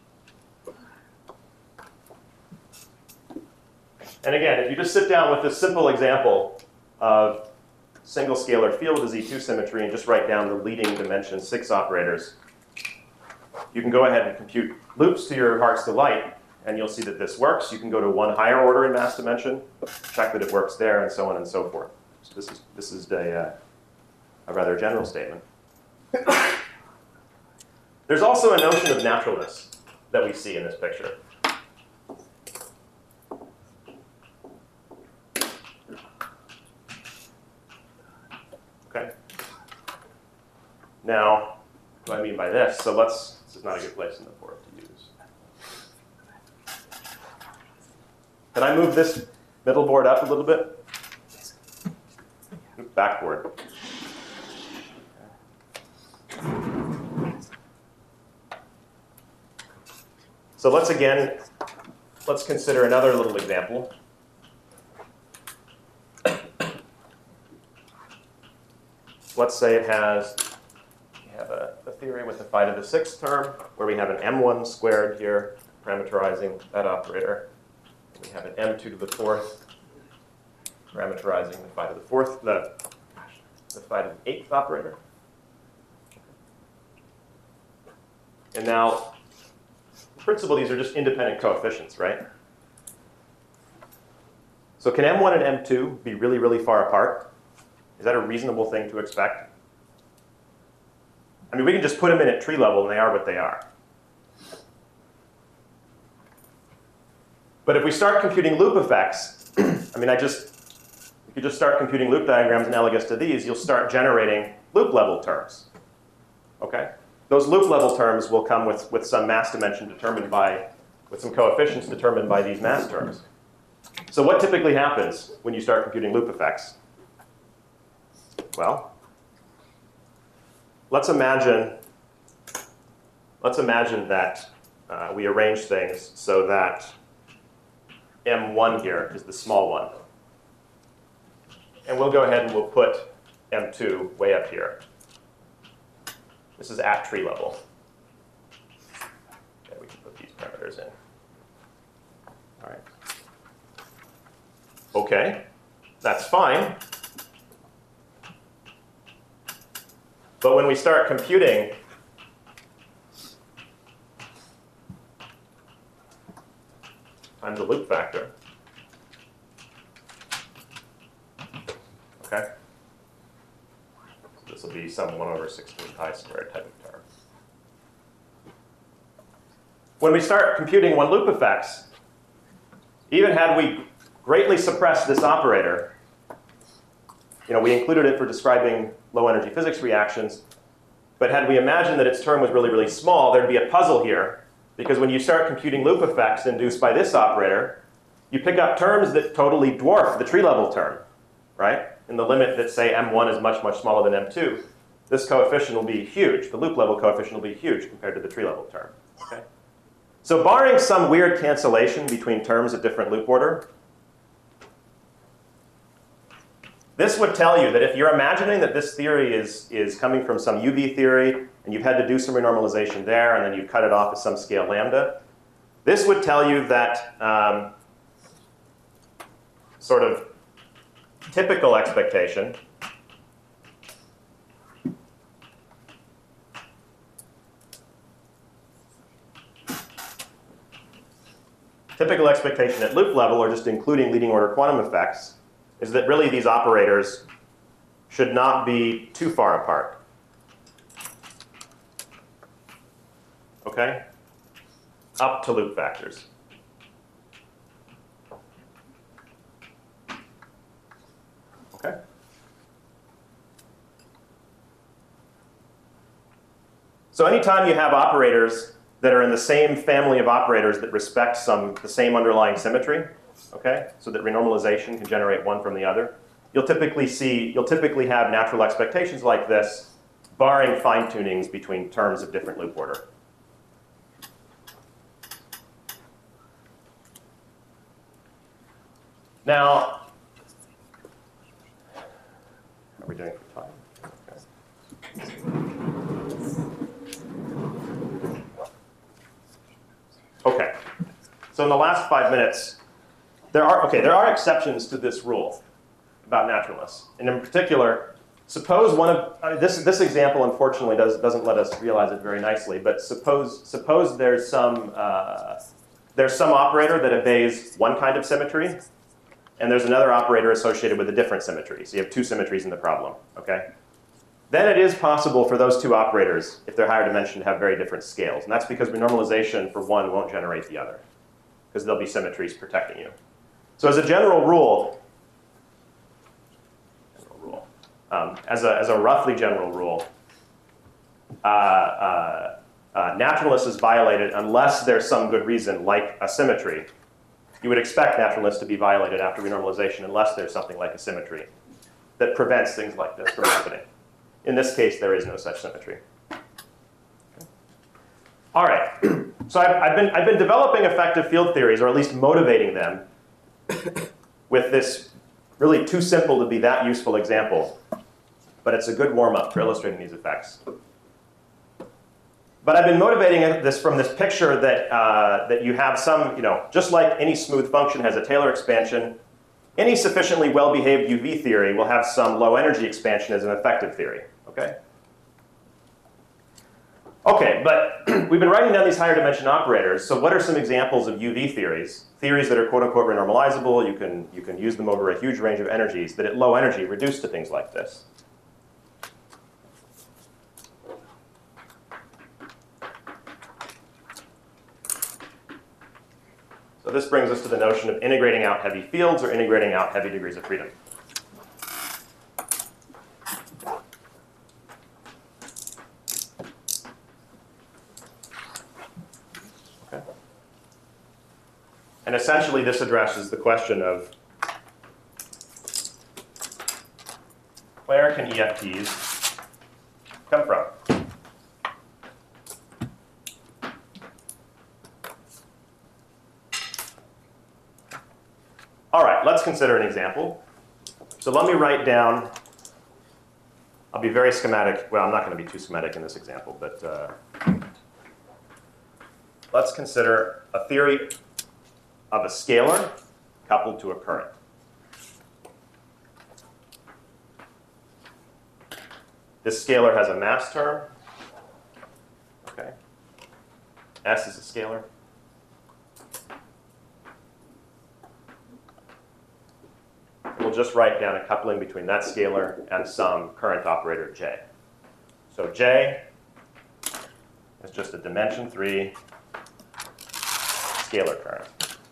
And again, if you just sit down with this simple example of single scalar field with a Z two symmetry and just write down the leading dimension six operators, you can go ahead and compute loops to your heart's delight, and you'll see that this works. You can go to one higher order in mass dimension, check that it works there, and so on and so forth. So this is, this is a, uh, a rather general statement. There's also a notion of naturalness that we see in this picture. Okay. Now, what do I mean by this? So let's, this is not a good place in the board to use. Can I move this middle board up a little bit? Backboard. So let's again, let's consider another little example. Let's say it has, we have a, a theory with the phi to the sixth term, where we have an m one squared here, parameterizing that operator. We have an m two to the fourth, parameterizing the phi to the fourth, the, the phi to the eighth operator. And now, in principle, these are just independent coefficients, right? So can m one and m two be really, really far apart? Is that a reasonable thing to expect? I mean, we can just put them in at tree level and they are what they are. But if we start computing loop effects, I mean, I just, if you just start computing loop diagrams analogous to these, you'll start generating loop level terms. Okay? Those loop level terms will come with, with some mass dimension determined by, with some coefficients determined by these mass terms. So what typically happens when you start computing loop effects? Well, let's imagine, let's imagine that uh, we arrange things so that m one here is the small one. And we'll go ahead and we'll put m two way up here. This is at tree level. Okay, we can put these parameters in. All right. Okay, that's fine. But when we start computing times the loop factor, okay, so this will be some one over sixteen pi squared type of term. When we start computing one loop effects, even had we greatly suppressed this operator, you know, we included it for describing low energy physics reactions, but had we imagined that its term was really, really small, there'd be a puzzle here, because when you start computing loop effects induced by this operator, you pick up terms that totally dwarf the tree level term, right? In the limit that say m one is much, much smaller than m two, this coefficient will be huge. The loop level coefficient will be huge compared to the tree level term, okay? So barring some weird cancellation between terms at different loop order, this would tell you that if you're imagining that this theory is, is coming from some U V theory, and you've had to do some renormalization there, and then you cut it off at some scale lambda, this would tell you that um, sort of typical expectation typical expectation at loop level, or just including leading order quantum effects, is that really these operators should not be too far apart. Okay? Up to loop factors. Okay? So anytime you have operators that are in the same family of operators that respect some the same underlying symmetry, okay, so that renormalization can generate one from the other, you'll typically see, you'll typically have natural expectations like this, barring fine-tunings between terms of different loop order. Now, how are we doing for time? Okay. Okay. So in the last five minutes, there are okay. There are exceptions to this rule about naturalness, and in particular, suppose one of uh, this this example unfortunately does doesn't let us realize it very nicely. But suppose suppose there's some uh, there's some operator that obeys one kind of symmetry, and there's another operator associated with a different symmetry. So you have two symmetries in the problem. Okay. Then it is possible for those two operators, if they're higher dimension, to have very different scales. And that's because renormalization for one won't generate the other, because there'll be symmetries protecting you. So as a general rule, general rule um, as, a, as a roughly general rule, uh, uh, uh, naturalness is violated unless there's some good reason, like a symmetry. You would expect naturalness to be violated after renormalization unless there's something like a symmetry that prevents things like this from happening. In this case, there is no such symmetry. Okay. All right. So I've, I've, been, I've been developing effective field theories, or at least motivating them, with this really too simple to be that useful example. But it's a good warm-up for illustrating these effects. But I've been motivating this from this picture that, uh, that you have some, you know, just like any smooth function has a Taylor expansion, any sufficiently well-behaved U V theory will have some low-energy expansion as an effective theory. Okay? Okay, but we've been writing down these higher dimension operators. So what are some examples of U V theories? Theories that are quote-unquote renormalizable. You can, you can use them over a huge range of energies that at low energy reduce to things like this. So this brings us to the notion of integrating out heavy fields or integrating out heavy degrees of freedom. Okay. And essentially this addresses the question of where can E F Ts come from? All right, let's consider an example. So let me write down, I'll be very schematic. Well, I'm not going to be too schematic in this example, but uh, let's consider a theory of a scalar coupled to a current. This scalar has a mass term. Okay. S is a scalar. We'll just write down a coupling between that scalar and some current operator J. So J is just a dimension three scalar current.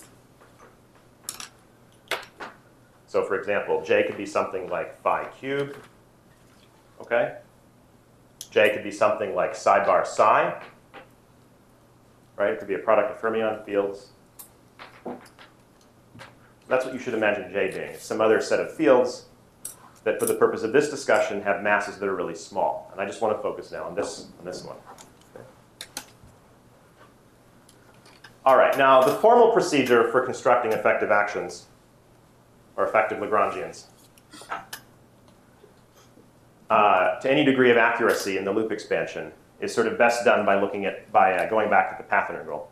So for example, J could be something like phi cubed. Okay? J could be something like psi bar psi. Right? It could be a product of fermion fields. That's what you should imagine J being. It's some other set of fields that, for the purpose of this discussion, have masses that are really small. And I just want to focus now on this, on this one. Okay. All right, now the formal procedure for constructing effective actions, or effective Lagrangians, uh, to any degree of accuracy in the loop expansion is sort of best done by looking at, by uh, going back to the path integral.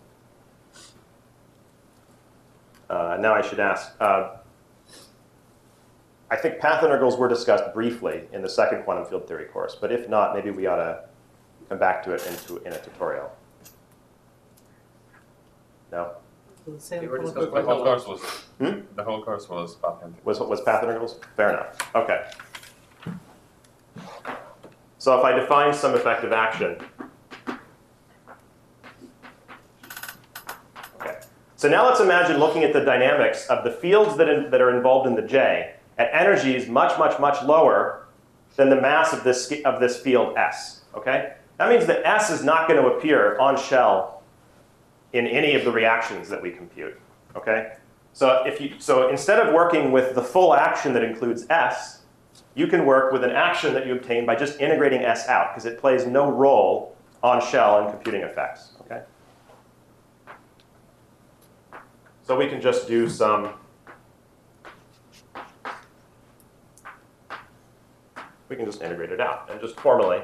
Uh, now I should ask, uh, I think path integrals were discussed briefly in the second quantum field theory course, but if not, maybe we ought to come back to it into, in a tutorial. No?
So the same
They were
quantum-
discussed
The whole course was,
Hmm?
the whole course was path integrals.
Was, was path integrals? Fair enough. Okay. So if I define some effective action, okay. So now let's imagine looking at the dynamics of the fields that, in, that are involved in the J at energies much, much, much lower than the mass of this, of this field S. Okay? That means that S is not going to appear on shell in any of the reactions that we compute. Okay? So, if you, so instead of working with the full action that includes S, you can work with an action that you obtain by just integrating S out, because it plays no role on shell in computing effects. Okay? So we can just do some, we can just integrate it out and just formally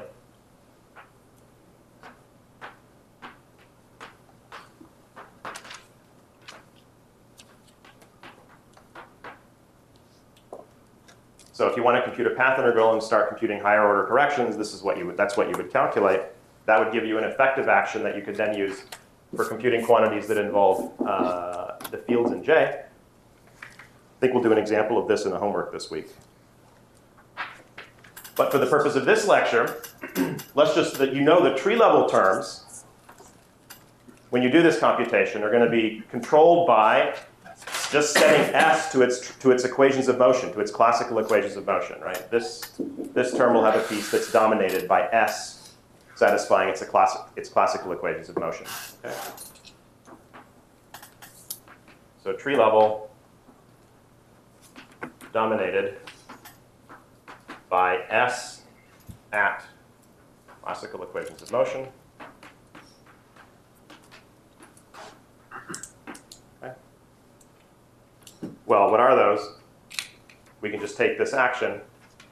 So if you want to compute a path integral and start computing higher order corrections, this is what you would, that's what you would calculate. That would give you an effective action that you could then use for computing quantities that involve uh, the fields in J. I think we'll do an example of this in the homework this week. But for the purpose of this lecture, let's just, that you know the tree level terms, when you do this computation, are going to be controlled by just setting S to its, to its equations of motion, to its classical equations of motion, right? This, this term will have a piece that's dominated by S satisfying its, classic, its classical equations of motion. Okay? So tree level dominated by S at classical equations of motion. Well, what are those? We can just take this action.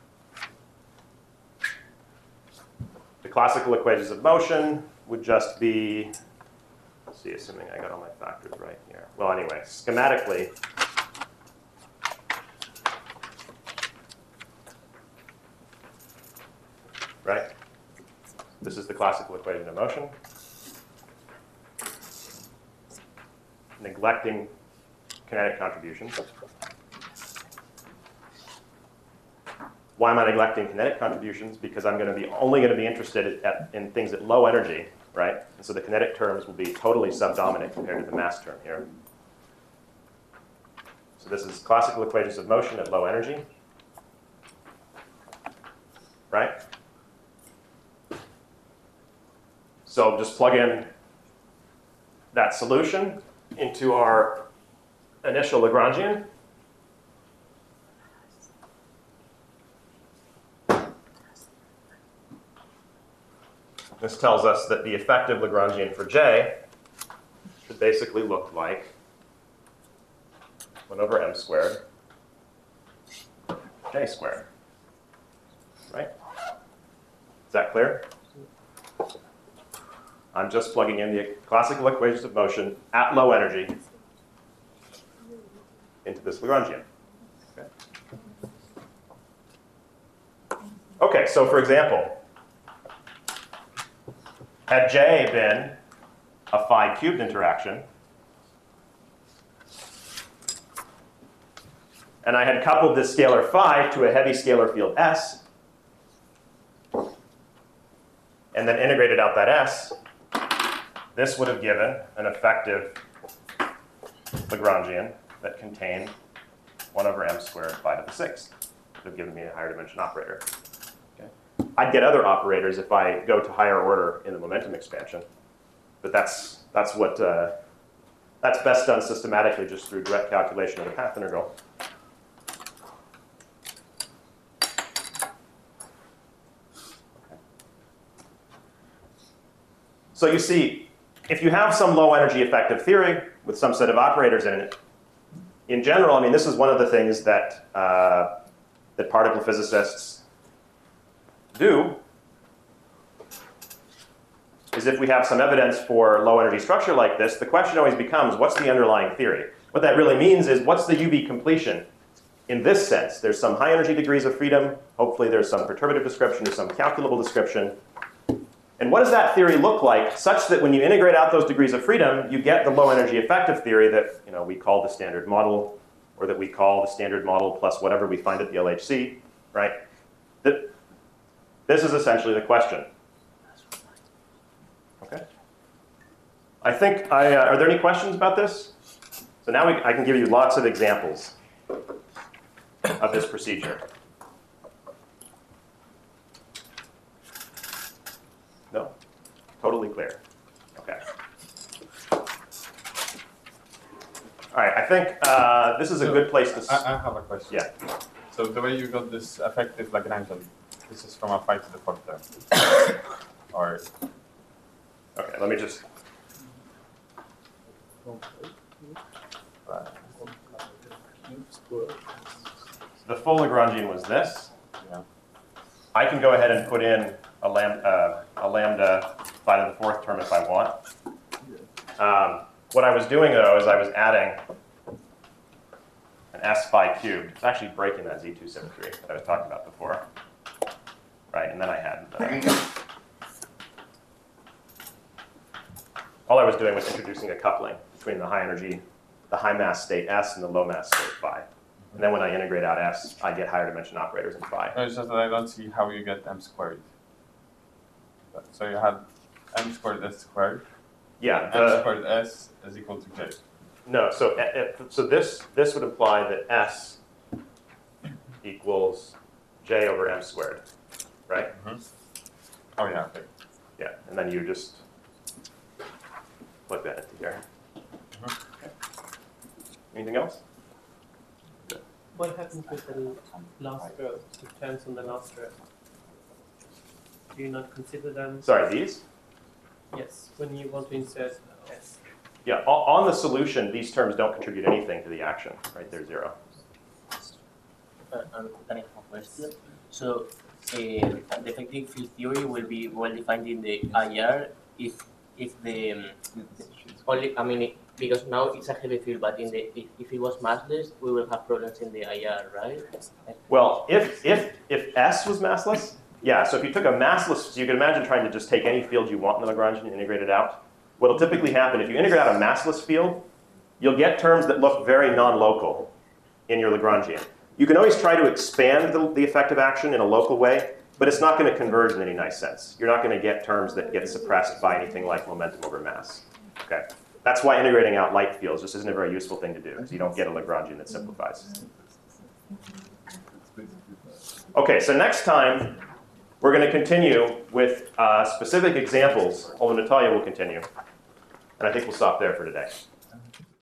The classical equations of motion would just be, let's see, assuming I got all my factors right here. Well, anyway, schematically, right? This is the classical equation of motion. Neglecting kinetic contributions. Why am I neglecting kinetic contributions? Because I'm going to be only going to be interested at, in things at low energy, right? And so the kinetic terms will be totally subdominant compared to the mass term here. So this is classical equations of motion at low energy, right? So just plug in that solution into our initial Lagrangian. This tells us that the effective Lagrangian for J should basically look like one over m squared J squared, right? Is that clear? I'm just plugging in the classical equations of motion at low energy into this Lagrangian. Okay, okay, so for example, had J been a phi cubed interaction, and I had coupled this scalar phi to a heavy scalar field S, and then integrated out that S, this would have given an effective Lagrangian that contained one over m squared phi to the sixth. It would have given me a higher dimension operator. Okay. I'd get other operators if I go to higher order in the momentum expansion, but that's that's what uh, that's best done systematically just through direct calculation of the path integral. So you see, if you have some low energy effective theory with some set of operators in it, in general, I mean, this is one of the things that, uh, that particle physicists do, is if we have some evidence for low energy structure like this, the question always becomes, what's the underlying theory? What that really means is, what's the U V completion in this sense? There's some high energy degrees of freedom. Hopefully there's some perturbative description, there's some calculable description. And what does that theory look like such that when you integrate out those degrees of freedom, you get the low energy effective theory that, you know, we call the standard model, or that we call the standard model plus whatever we find at the L H C, right? That, this is essentially the question. Okay. I think, I, uh, are there any questions about this? So now we, I can give you lots of examples of this procedure. No? Totally clear. Okay. All right, I think uh, this is a
So,
good place to...
I, I have a question.
Yeah.
So the way you got this effective Lagrangian, this is from a phi to the fourth term. Or
Okay, let me just...
uh,
The full Lagrangian was this.
yeah.
I can go ahead and put in a lambda, uh, a lambda phi to the fourth term if I want. Um, what I was doing, though, is I was adding an S phi cubed. It's actually breaking that Z two symmetry that I was talking about before. Right, and then I had... Uh, all I was doing was introducing a coupling between the high energy, the high mass state S and the low mass state phi. And then when I integrate out S, I get higher dimension operators in phi.
No, it's just that I don't see how you get m squared. So you had m squared s squared.
Yeah,
m
the,
squared s is equal to j.
no, so, uh, uh, so this, this would imply that S equals J over M squared, right?
Mm-hmm. Oh yeah, okay.
Yeah, and then you just plug that into here.
Mhm.
Okay. Anything else?
What happens with the last row, the terms on the last row? Do you not consider them?
Sorry, these?
Yes, when you want to insert S.
Yeah, o- on the solution, these terms don't contribute anything to the action, right? They're zero.
Uh, and can I have a question? So, uh, the effective field theory will be well defined in the I R if if the um, only I mean because now it's a heavy field, but in the if, if it was massless, we will have problems in the I R, right?
Well, if if if S was massless, yeah. So if you took a massless, so you can imagine trying to just take any field you want in the Lagrangian and integrate it out. What'll typically happen if you integrate out a massless field, you'll get terms that look very non-local in your Lagrangian. You can always try to expand the, the effective action in a local way, but it's not going to converge in any nice sense. You're not going to get terms that get suppressed by anything like momentum over mass. Okay, that's why integrating out light fields just isn't a very useful thing to do, because you don't get a Lagrangian that simplifies. Okay, so next time we're going to continue with uh, specific examples, although Natalia will continue. And I think we'll stop there for today.